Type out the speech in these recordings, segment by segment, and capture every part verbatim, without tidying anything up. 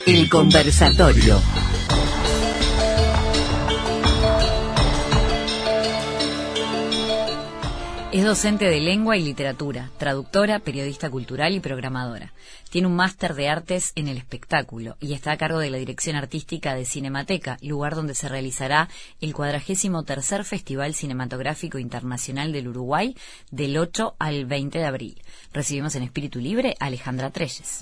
El conversatorio. Es docente de lengua y literatura, traductora, periodista cultural y programadora. Tiene un máster de artes en el espectáculo y está a cargo de la dirección artística de Cinemateca, lugar donde se realizará el cuadragésimo tercer Festival Cinematográfico Internacional del Uruguay del ocho al veinte de abril. Recibimos en Espíritu Libre a Alejandra Trelles.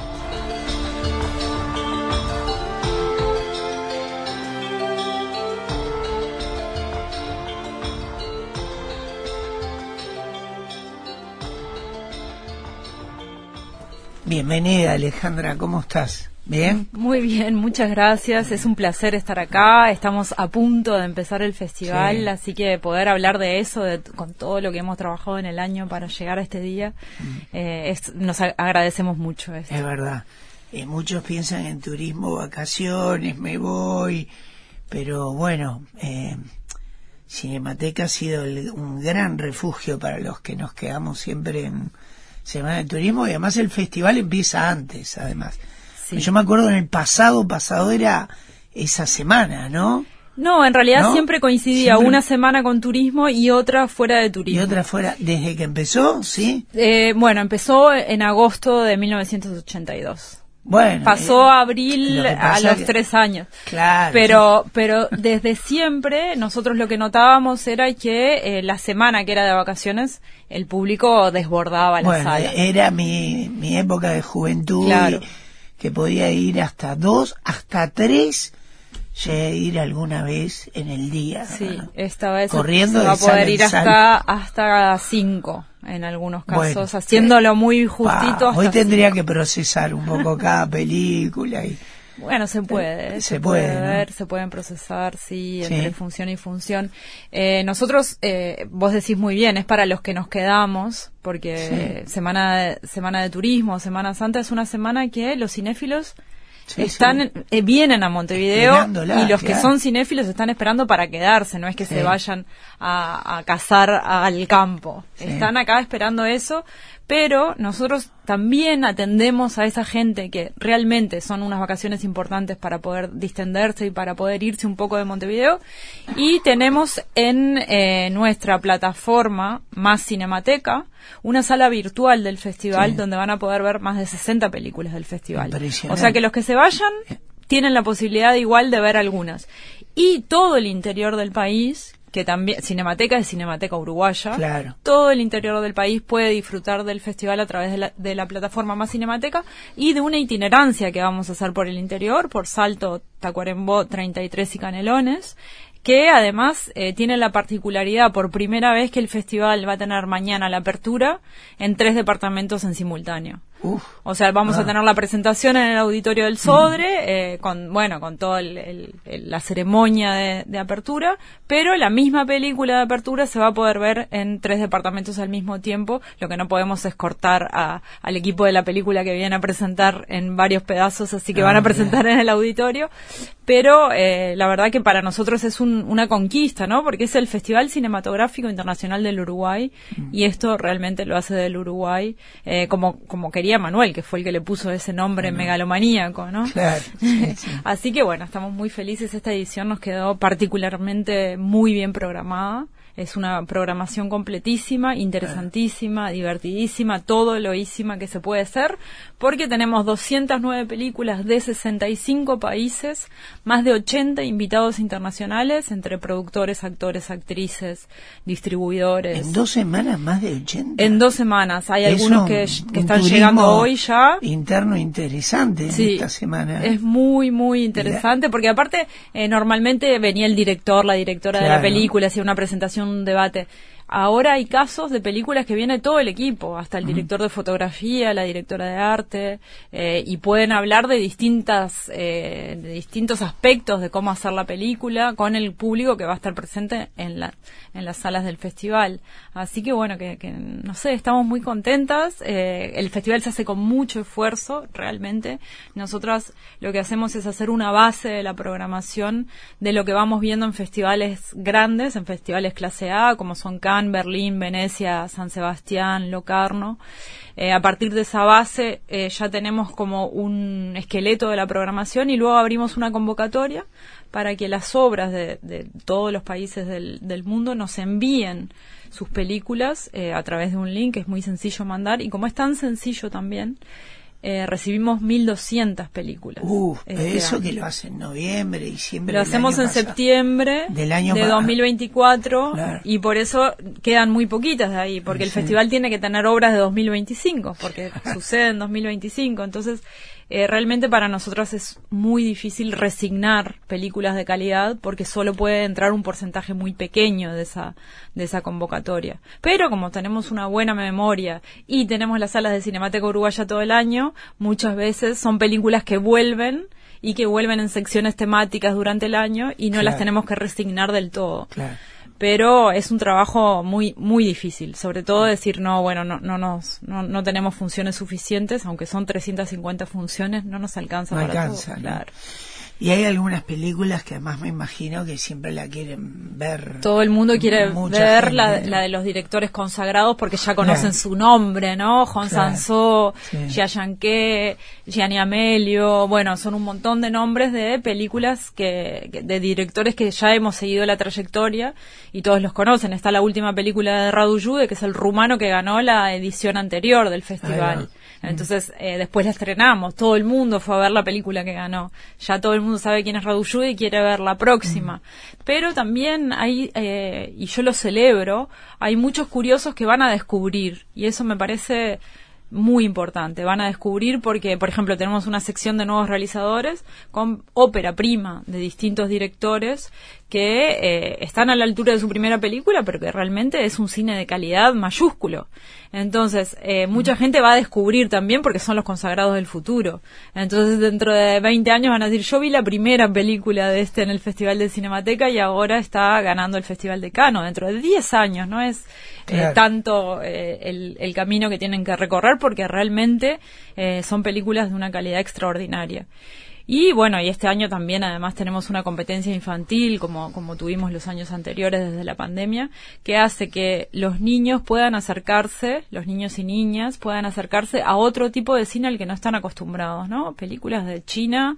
Bienvenida, Alejandra, ¿cómo estás? ¿Bien? Muy bien, muchas gracias. Es un placer estar acá. Estamos a punto de empezar el festival, sí. Así que poder hablar de eso, de, con todo lo que hemos trabajado en el año para llegar a este día, mm. eh, es, nos a- agradecemos mucho esto. Es verdad. Eh, muchos piensan en turismo, vacaciones, me voy, pero bueno, eh, Cinemateca ha sido el, un gran refugio para los que nos quedamos siempre en Semana de Turismo, y además el festival empieza antes, además. Sí. Yo me acuerdo en el pasado, pasado era esa semana, ¿no? No, en realidad ¿No? siempre coincidía siempre... una semana con turismo y otra fuera de turismo. Y otra fuera, desde que empezó, ¿sí? Eh, bueno, empezó en agosto de mil novecientos ochenta y dos. Bueno, pasó eh, a abril a los que, tres años. Claro. Pero, sí. pero desde siempre nosotros lo que notábamos era que eh, la semana que era de vacaciones el público desbordaba la bueno, sala. Era mi, mi época de juventud, claro. que podía ir hasta dos, hasta tres. Llegué a ir alguna vez en el día. Sí, esta vez corriendo se va a poder ir hasta sala. hasta cinco en algunos casos, bueno, haciéndolo muy justito. Pa, hasta hoy tendría cinco. que procesar un poco cada película y bueno, se puede, se, se puede, puede ver, ¿no? se pueden procesar, sí, sí. entre función y función. Eh, nosotros, eh, vos decís muy bien, es para los que nos quedamos, porque sí. semana de, semana de turismo, Semana Santa es una semana que los cinéfilos Sí, están sí. Eh, vienen a Montevideo y los que son cinéfilos están esperando para quedarse, no es que sí. se vayan a, a cazar al campo, sí. están acá esperando eso, pero nosotros también atendemos a esa gente que realmente son unas vacaciones importantes para poder distenderse y para poder irse un poco de Montevideo, y tenemos en eh, nuestra plataforma Más Cinemateca una sala virtual del festival, sí. donde van a poder ver más de sesenta películas del festival. O sea que los que se vayan tienen la posibilidad igual de ver algunas. Y todo el interior del país, que también, Cinemateca es Cinemateca Uruguaya, claro. todo el interior del país puede disfrutar del festival a través de la, de la plataforma Más Cinemateca y de una itinerancia que vamos a hacer por el interior, por Salto, Tacuarembó, treinta y tres y Canelones, que además eh, tiene la particularidad por primera vez que el festival va a tener mañana la apertura en tres departamentos en simultáneo. Uf, o sea, vamos ah. a tener la presentación en el auditorio del Sodre, mm. eh, con bueno, con toda el, el, el, la ceremonia de, de apertura, pero la misma película de apertura se va a poder ver en tres departamentos al mismo tiempo. Lo que no podemos es cortar a, al equipo de la película que viene a presentar en varios pedazos, así que ah, van a presentar bien. en el auditorio. Pero eh, la verdad que para nosotros es un, una conquista, ¿no? Porque es el Festival Cinematográfico Internacional del Uruguay, mm. y esto realmente lo hace del Uruguay, eh, como como quería Manuel, que fue el que le puso ese nombre bueno. megalomaníaco, ¿no? Claro. Sí, sí. Así que bueno, estamos muy felices. Esta edición nos quedó particularmente muy bien programada. Es una programación completísima, interesantísima, divertidísima, todo loísima que se puede hacer, porque tenemos doscientas nueve películas de sesenta y cinco países, más de ochenta invitados internacionales, entre productores, actores, actrices, distribuidores. ¿En dos semanas más de ochenta? En dos semanas. Hay es algunos un, que, que están llegando hoy ya. Interno interesante sí, en esta semana. Es muy, muy interesante, Mira. porque aparte, eh, normalmente venía el director, la directora claro. de la película, hacía una presentación, un debate. Ahora hay casos de películas que viene todo el equipo, hasta el director de fotografía, la directora de arte, eh, y pueden hablar de distintas, eh, de distintos aspectos de cómo hacer la película con el público que va a estar presente en la, en las salas del festival. Así que bueno, que, que no sé, estamos muy contentas. Eh, el festival se hace con mucho esfuerzo, realmente. Nosotras lo que hacemos es hacer una base de la programación de lo que vamos viendo en festivales grandes, en festivales clase A, como son Cannes, Cannes, Berlín, Venecia, San Sebastián, Locarno. Eh, a partir de esa base eh, ya tenemos como un esqueleto de la programación y luego abrimos una convocatoria para que las obras de, de todos los países del, del mundo nos envíen sus películas eh, a través de un link que es muy sencillo mandar, y como es tan sencillo también, eh, recibimos mil doscientas películas. Uh, este eso año. Que lo hacen en noviembre, diciembre. Lo hacemos en pasado. septiembre del año de pa- dos mil veinticuatro, claro. Y por eso quedan muy poquitas de ahí, porque sí. El festival tiene que tener obras de dos mil veinticinco, porque sucede en dos mil veinticinco, entonces eh, realmente para nosotros es muy difícil resignar películas de calidad porque solo puede entrar un porcentaje muy pequeño de esa de esa convocatoria. Pero como tenemos una buena memoria y tenemos las salas de Cinemateca Uruguaya todo el año, muchas veces son películas que vuelven y que vuelven en secciones temáticas durante el año y no claro. las tenemos que resignar del todo. Claro. Pero es un trabajo muy muy difícil, sobre todo decir no, bueno, no no nos no, no tenemos funciones suficientes, aunque son trescientas cincuenta funciones, no nos alcanza no para alcanza, todo. ¿no? Claro. Y hay algunas películas que además me imagino que siempre la quieren ver. Todo el mundo quiere mucha ver gente, la, ¿no? la de los directores consagrados porque ya conocen Claro. su nombre, ¿no? Juan Claro. Sansó, Sí. Gia Yanqué, Gianni Amelio, bueno, son un montón de nombres de películas que, que de directores que ya hemos seguido la trayectoria y todos los conocen. Está la última película de Radu Jude, que es el rumano que ganó la edición anterior del festival. Entonces, eh, después la estrenamos, todo el mundo fue a ver la película que ganó, ya todo el mundo sabe quién es Radu Jude y quiere ver la próxima. Mm. Pero también hay, eh, y yo lo celebro, hay muchos curiosos que van a descubrir, y eso me parece muy importante, van a descubrir porque, por ejemplo, tenemos una sección de nuevos realizadores con ópera prima de distintos directores que eh, están a la altura de su primera película, pero que realmente es un cine de calidad mayúsculo. Entonces, eh, mucha gente va a descubrir también porque son los consagrados del futuro. Entonces, dentro de veinte años van a decir, yo vi la primera película de este en el Festival de Cinemateca y ahora está ganando el Festival de Cannes. Dentro de diez años, no es claro. eh, tanto eh, el, el camino que tienen que recorrer porque realmente eh, son películas de una calidad extraordinaria. Y bueno, y este año también además tenemos una competencia infantil, como, como tuvimos los años anteriores desde la pandemia, que hace que los niños puedan acercarse, los niños y niñas puedan acercarse a otro tipo de cine al que no están acostumbrados, ¿no? Películas de China,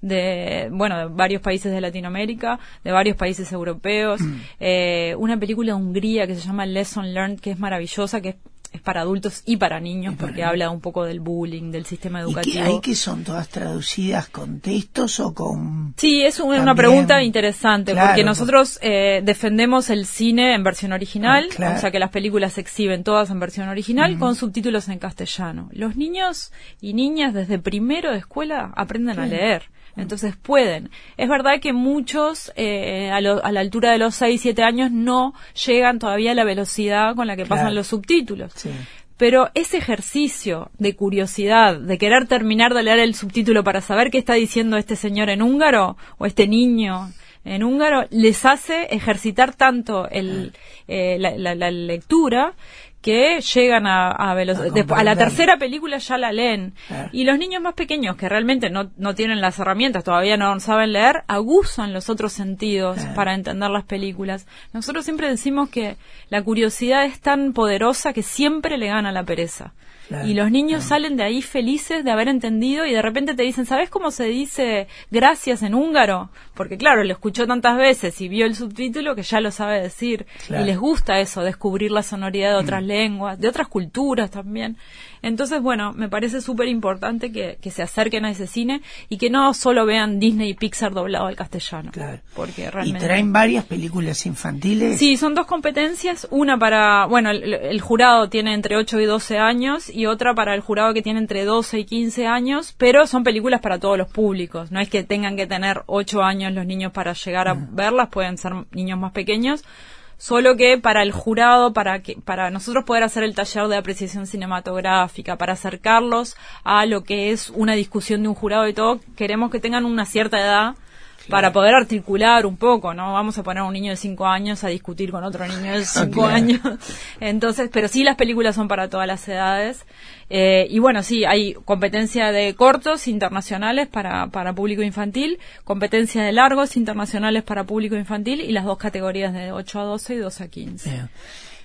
de, bueno, de varios países de Latinoamérica, de varios países europeos, mm. eh, una película de Hungría que se llama Lesson Learned, que es maravillosa, que es es para adultos y para niños, y para porque niños. Habla un poco del bullying, del sistema educativo. ¿Y qué hay que son todas traducidas con textos o con...? Sí, es un, una también... pregunta interesante, claro, porque nosotros eh, defendemos el cine en versión original, ah, claro. o sea que las películas se exhiben todas en versión original, uh-huh. con subtítulos en castellano. Los niños y niñas desde primero de escuela aprenden claro. a leer. Entonces pueden. Es verdad que muchos eh, a, lo, a la altura de los seis, siete años no llegan todavía a la velocidad con la que pasan claro. los subtítulos. Sí. Pero ese ejercicio de curiosidad, de querer terminar de leer el subtítulo para saber qué está diciendo este señor en húngaro o este niño en húngaro, les hace ejercitar tanto el, eh, la, la, la lectura que llegan a, a, veloc- a, a la tercera película ya la leen. Claro. Y los niños más pequeños que realmente no, no tienen las herramientas, todavía no saben leer, aguzan los otros sentidos claro. para entender las películas. Nosotros siempre decimos que la curiosidad es tan poderosa que siempre le gana la pereza. Claro, y los niños claro. salen de ahí felices de haber entendido y de repente te dicen, ¿sabes cómo se dice gracias en húngaro? Porque claro, lo escuchó tantas veces y vio el subtítulo que ya lo sabe decir. Claro. Y les gusta eso, descubrir la sonoridad de otras mm. lenguas, de otras culturas también. Entonces, bueno, me parece súper importante que, que se acerquen a ese cine y que no solo vean Disney y Pixar doblado al castellano. Claro. Porque realmente... ¿Y traen varias películas infantiles? Sí, son dos competencias. Una para, bueno, el, el jurado tiene entre ocho y doce años y otra para el jurado que tiene entre doce y quince años, pero son películas para todos los públicos. No es que tengan que tener ocho años los niños para llegar a mm. verlas, pueden ser niños más pequeños. Solo que para el jurado, para que para nosotros poder hacer el taller de apreciación cinematográfica, para acercarlos a lo que es una discusión de un jurado y todo, queremos que tengan una cierta edad claro. para poder articular un poco, ¿no? Vamos a poner a un niño de cinco años a discutir con otro niño de cinco claro. años. Entonces, pero sí las películas son para todas las edades. Eh, y bueno, sí, hay competencia de cortos internacionales para, para público infantil, competencia de largos internacionales para público infantil y las dos categorías de ocho a doce y doce a quince. Bien.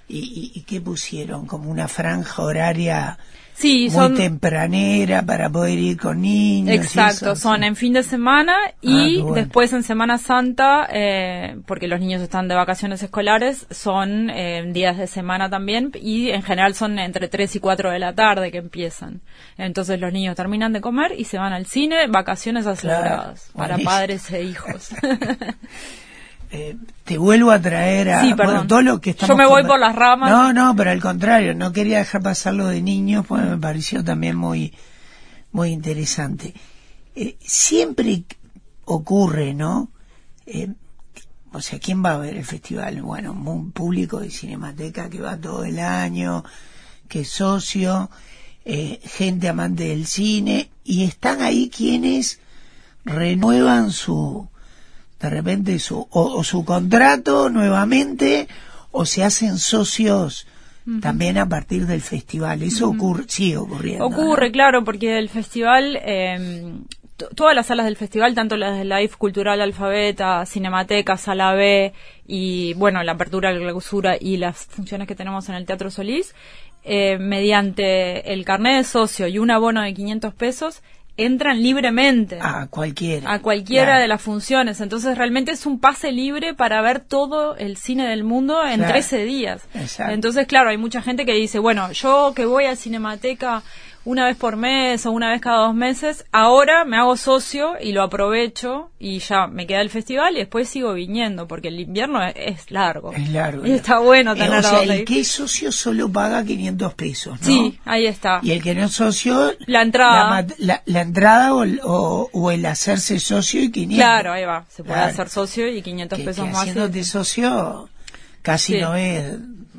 ¿Y, y, y qué pusieron? ¿Como una franja horaria sí, muy son... tempranera para poder ir con niños? Exacto, eso, son sí. en fin de semana y ah, bueno. después en Semana Santa, eh, porque los niños están de vacaciones escolares, son eh, días de semana también y en general son entre tres y cuatro de la tarde que empiezan. Entonces los niños terminan de comer y se van al cine, vacaciones aceleradas, claro, para padres e hijos. Eh, te vuelvo a traer a sí, bueno, todo lo que estamos yo me voy con... por las ramas. No, no, pero al contrario, no quería dejar pasar lo de niños porque me pareció también muy muy interesante. Eh, siempre ocurre, ¿no? Eh, o sea, ¿quién va a ver el festival? Bueno, un público de Cinemateca que va todo el año, que es socio, eh, gente amante del cine, y están ahí quienes renuevan su de repente su o, o su contrato nuevamente o se hacen socios uh-huh. también a partir del festival. Eso uh-huh. ocurre, sigue ocurriendo. Ocurre, ¿no? claro, porque el festival, eh, t- todas las salas del festival, tanto las de la I F Cultural Alfabeta, Cinemateca, Sala B y, bueno, la apertura, la clausura y las funciones que tenemos en el Teatro Solís, eh, mediante el carnet de socio y un abono de quinientos pesos, entran libremente a cualquiera a cualquiera claro. de las funciones. Entonces realmente es un pase libre para ver todo el cine del mundo en claro. trece días. Exacto. Entonces, claro, hay mucha gente que dice, bueno, yo que voy a Cinemateca una vez por mes o una vez cada dos meses, ahora me hago socio y lo aprovecho y ya me queda el festival y después sigo viniendo, porque el invierno es, es largo. Es largo. Y está bueno tener eh, o sea, a el que es socio solo paga quinientos pesos, ¿no? Sí, ahí está. Y el que no es socio... La entrada. La, la, la entrada o el, o, o el hacerse socio y quinientos. Claro, ahí va. Se puede claro. hacer socio y quinientos que, pesos que más. haciéndote socio casi sí. no es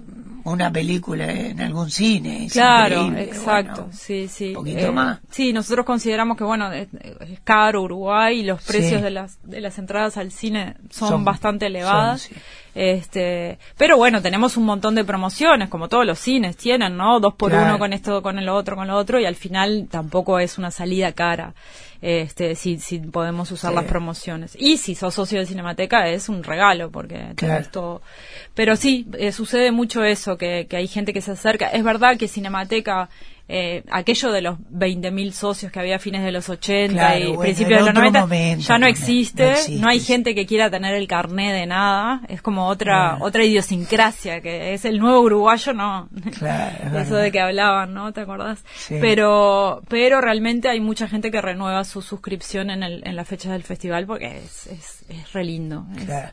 una película en algún cine. Es claro, exacto, bueno, sí, sí. Un poquito eh, más. Sí, nosotros consideramos que, bueno, es, es caro Uruguay y los precios sí. de las de las entradas al cine son, son bastante elevadas. Son, sí. Este, pero bueno, tenemos un montón de promociones, como todos los cines tienen, ¿no? Dos por claro. uno con esto, con el otro, con lo otro, y al final tampoco es una salida cara. Este, si, si podemos usar sí. las promociones. Y si sos socio de Cinemateca es un regalo, porque claro. todo. Pero sí, eh, sucede mucho eso, que, que hay gente que se acerca. Es verdad que Cinemateca, eh, aquello de los veinte mil socios que había a fines de los ochenta claro, y bueno, principios de los noventa, momento, ya no existe, no existe, no hay sí. gente que quiera tener el carné de nada, es como otra claro. otra idiosincrasia, que es el nuevo uruguayo, no. Claro, eso de que hablaban, ¿no? ¿Te acordás? Sí. Pero pero realmente hay mucha gente que renueva su suscripción en el en las fechas del festival porque es es, es re lindo. Es... Claro.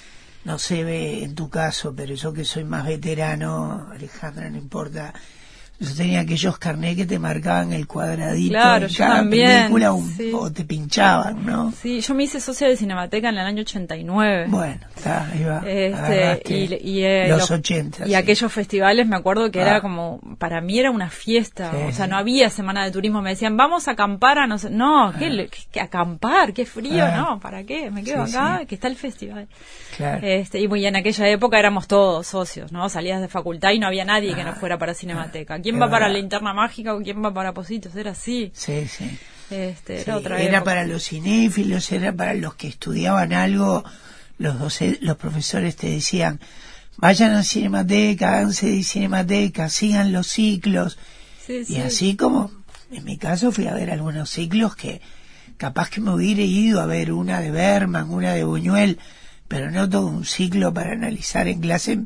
No se ve en tu caso, pero yo que soy más veterano, Alejandra, no importa. Yo tenía aquellos carnés que te marcaban el cuadradito claro, en yo cada también, película un, sí. o te pinchaban, ¿no? Sí, yo me hice socia de Cinemateca en el año ochenta y nueve. Bueno, está, ahí va. Este, y, y, eh, los, los ochenta. Y sí. aquellos festivales, me acuerdo que ah. era como, para mí era una fiesta. Sí, o sea, sí. no había semana de turismo. Me decían, vamos a acampar a no sé. No, ah. ¿qué, qué, qué acampar? ¿Qué frío? ah. No, ¿para qué? Me quedo sí, acá, sí. que está el festival. Claro. Este, y, y en aquella época éramos todos socios, ¿no? Salías de facultad y no había nadie ah. que no fuera para Cinemateca. ¿Quién va verdad. para Linterna Mágica o quién va para Positos? Era así. Sí, sí. Este, sí, era otra era época. para los cinéfilos, era para los que estudiaban algo. Los doce, los profesores te decían, vayan a Cinemateca, háganse de Cinemateca, sigan los ciclos. Sí, sí. Y así como, en mi caso, fui a ver algunos ciclos que capaz que me hubiera ido a ver una de Berman, una de Buñuel, pero no todo un ciclo para analizar en clase.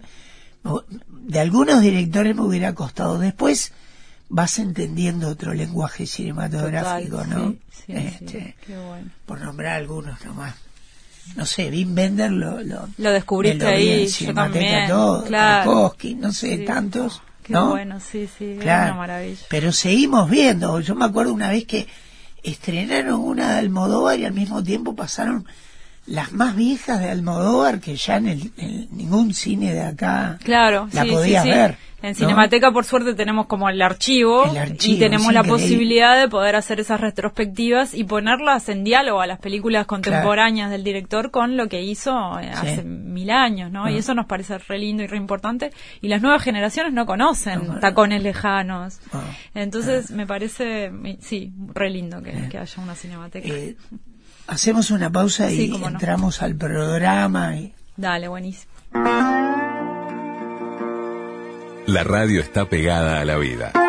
De algunos directores me hubiera costado. Después vas entendiendo otro lenguaje cinematográfico, Total, ¿no? Sí, sí, este, sí. Qué bueno. Por nombrar algunos nomás. No sé, Wim Wenders lo, lo, lo descubriste lo ahí, yo también. también. Todo, claro. Tarkovsky, no sé, sí. tantos. Qué ¿no? bueno, sí, sí, claro. es una maravilla. Pero seguimos viendo. Yo me acuerdo una vez que estrenaron una de Almodóvar y al mismo tiempo pasaron las más viejas de Almodóvar que ya en, el, en ningún cine de acá claro, la sí, podías sí, sí. ver. En ¿no? Cinemateca, por suerte, tenemos como el archivo, el archivo y tenemos la increíble. posibilidad de poder hacer esas retrospectivas y ponerlas en diálogo a las películas contemporáneas claro. del director con lo que hizo eh, sí. hace mil años, ¿no? Uh-huh. Y eso nos parece re lindo y re importante. Y las nuevas generaciones no conocen no, tacones no. lejanos. Uh-huh. Entonces, uh-huh. me parece, sí, re lindo que, uh-huh. que haya una Cinemateca. Eh, hacemos una pausa y sí, entramos no. al programa. Y... Dale, buenísimo. La radio está pegada a la vida.